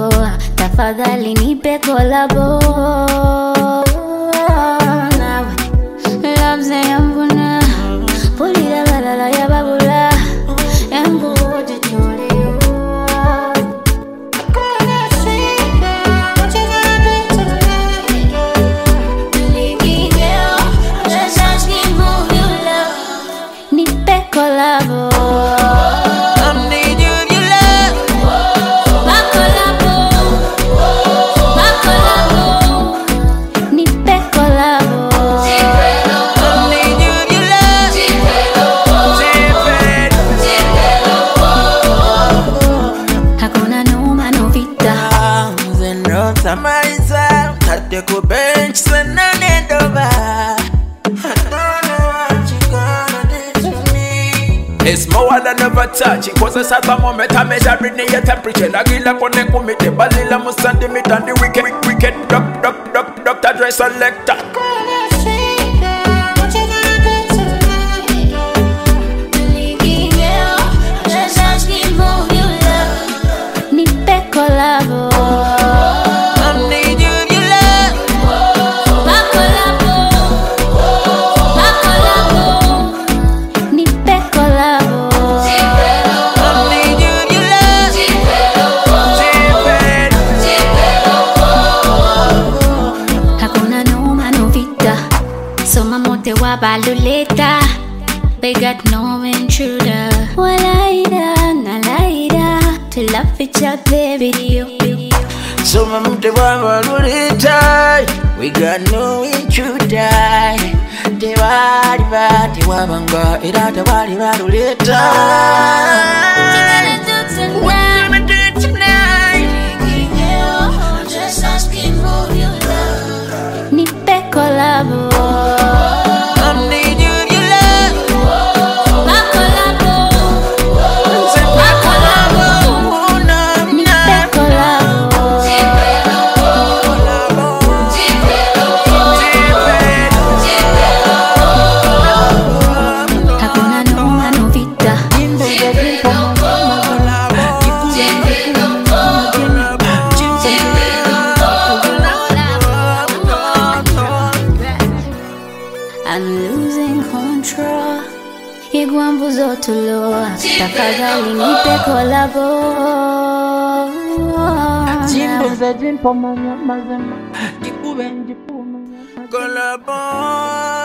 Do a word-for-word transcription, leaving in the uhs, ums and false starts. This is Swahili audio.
tafadhali nipe kolabo. Loves yangu na pulira balala ya babula yangu wote tulio. Nipe kolabo. Take a bench, send an end over. I don't know what you gonna do to me. It's more than ever touch. It was a certain moment I measuring your temperature. I get up on the committee, Balila Musandi meet and the wicked, wicked, duck, duck, duck, doctor dress selector. Nipe kolabo. Baluleta, they got no intruder. Walaida, nalaida, to love each other video. So mama te baluleta, we got no intruder. Te bari bari wabanga, ira te bari baluleta. What gonna do tonight? I'm just asking for your love. Nipe kolabo. I'm losing control. Igwambu zotulo. Tafadhali nipe kolabo. Jimbo za jimpo manya mazema. Jikuwe njipu manya. Kolabo.